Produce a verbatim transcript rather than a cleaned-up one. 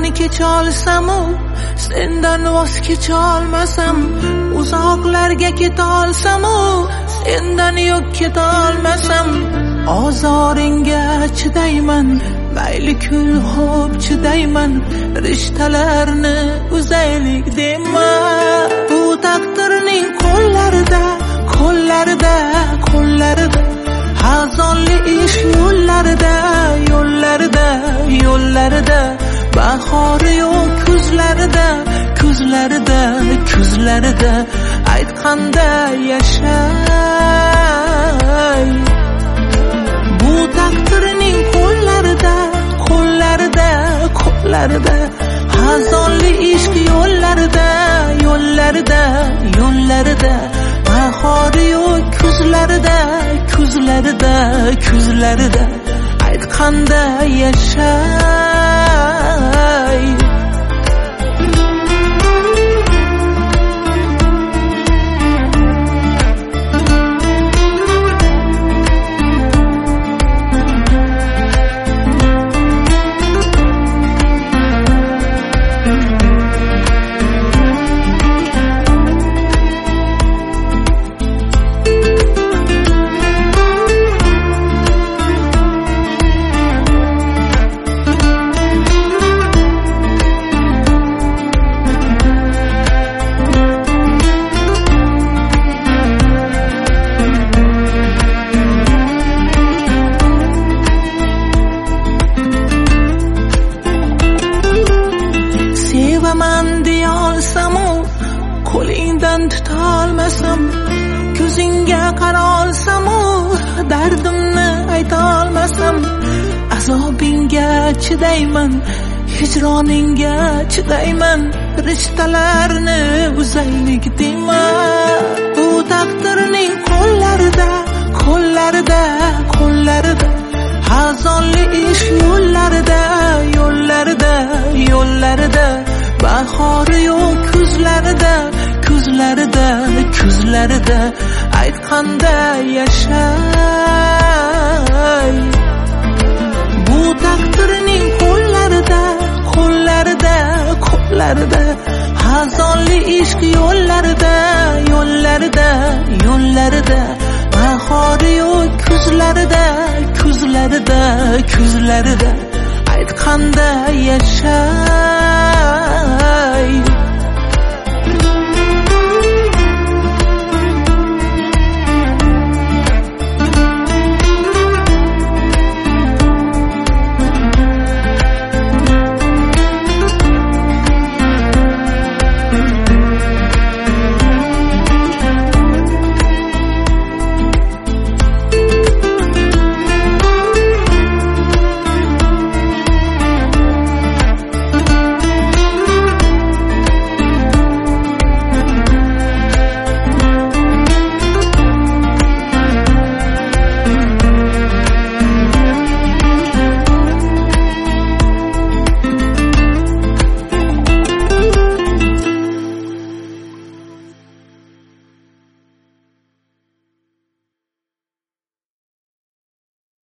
yo'ldan kecholsam-u, sendan voz kecholmasam, uzoqlarga ketolsam-u, sendan yo'q ketolmasam, ozoringga chidayman, mayli kul xo'p chidayman, rishtalarni uzaylik dema. Bu taqdirning qo'llarida, qo'llarida, qo'llarida, hazonli ish yo'llarida, yo'llarida, yo'llarida, bahori yo'q kuzlarida, kuzlarida, kuzlarida, aytganda yashay. Bu taqdirning qo'llarida, qo'llarida, qo'llarida, hazonli ishq yo'llarida, yo'llarida, yo'llarida, bahori yo'q kuzlarida, kuzlarida, kuzlarida, aytganda yashay. Sevaman deyolsam-u, qo'lingdan tutolmasam, ko'zingga qarolsam-u, dardimni aytolmasam, azobingga chidayman, hijroningga chidayman, rishtalarni uzaylik dema. Bu taqdirning qo'llarida, qo'llarida, qo'llarida, hazonli ish yo'llarida, yo'llarida, yo'llarida, bahori yo'q kuzlarida, kuzlarida, kuzlarida, aytganda yashay. Bu taqdirning qo'llarida, qo'llarida, qo'llarida, hazonli ishq yo'llarida, yo'llarida, yo'llarida, bahori yo'q kuzlarida, kuzlarida, kuzlarida, aytganda yashay.